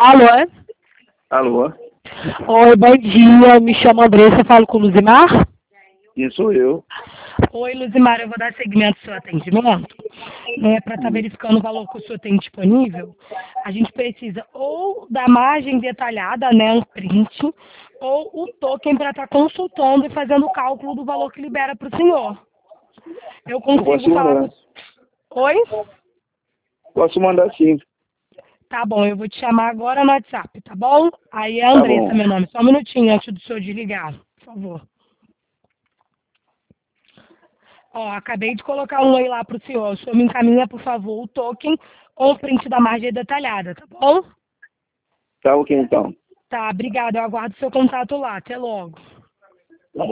Alô? Alô? Oi, bom dia. Me chamo Andressa, falo com o Luzimar. Quem sou eu? Oi, Luzimar, eu vou dar seguimento ao seu atendimento. Para estar verificando o valor que o senhor tem disponível, a gente precisa ou da margem detalhada, né, um print, ou o token para estar consultando e fazendo o cálculo do valor que libera para o senhor. Eu consigo Posso falar mandar. com... Oi? Posso mandar sim. Tá bom, eu vou te chamar agora no WhatsApp, tá bom? Aí é Tá Andressa, bom. meu nome. Só um minutinho antes do senhor desligar, por favor. Ó, acabei de colocar um oi lá pro senhor. O senhor me encaminha, por favor, o token com o print da margem detalhada, tá bom? Tá ok então. Tá, obrigada. Eu aguardo seu contato lá. Até logo.